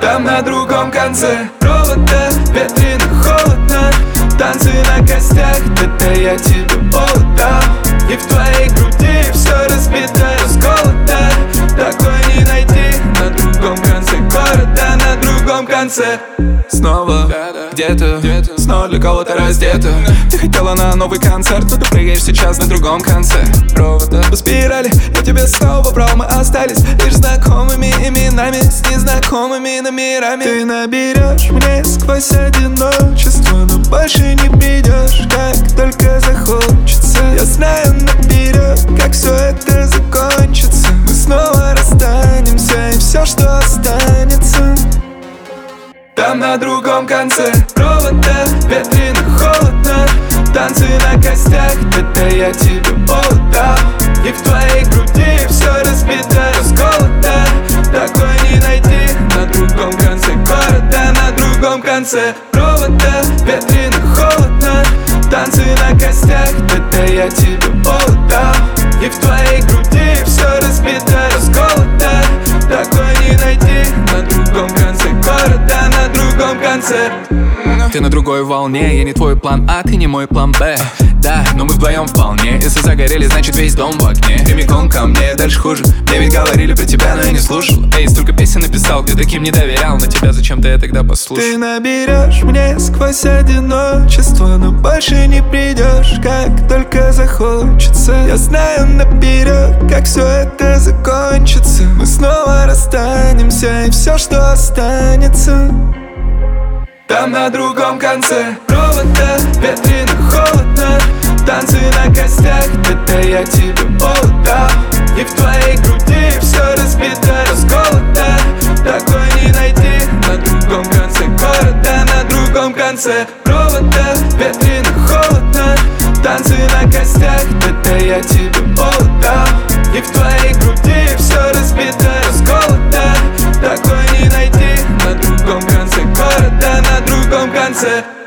Там на другом конце провода, ветрено, холодно, танцы на костях, это я тебе отдал. И в твоей груди все разбито, расколото, такой не найти на другом конце города, на другом конце. Снова где-то, снова для кого-то раздето. Ты хотела на новый концерт, но ты прыгаешь сейчас на другом конце провода. По спирали я тебе снова брал, мы остались лишь знакомыми именами с незнакомыми номерами. Ты наберешь мне сквозь одиночество, но больше не придешь, как только захочется. Я знаю наперед, как все это закончится. Мы снова расстанемся, и все, что останется. Там на другом конце провода, ветрено, холодно, танцы на костях, это я тебе отдал. И в твоей груди все разбито, расколото, такой не найти на другом конце города, на другом конце провода, ветрено, холодно, танцы на костях, это я тебе отдал. И в твоей груди все разбито, расколото, такой не найти на другом конце города, на другом конце. Ты на другой волне, я не твой план А, ты не мой план Б. Да, но мы вдвоем вполне. Если загорели, значит весь дом в огне. Прямиком ко мне, дальше хуже. Мне ведь говорили про тебя, но я не слушал. Эй, столько песен написал, ты таким не доверял. Но тебя зачем-то я тогда послушал. Ты наберешь мне сквозь одиночество, но больше не придешь, как только захочется. Я знаю наперед, как все это закончится. Мы снова расстанемся, и все, что останется. Там на другом конце провода, ветрено, холодно, танцы на костях, это я тебе отдал. И в твоей груди все разбито, расколото, такой не найти на другом конце города, на другом конце провода, ветрено, холодно, танцы на костях, это я тебе отдал. И в твоей груди все разбито, расколото, такой не найти на другом конце города, на другом конце.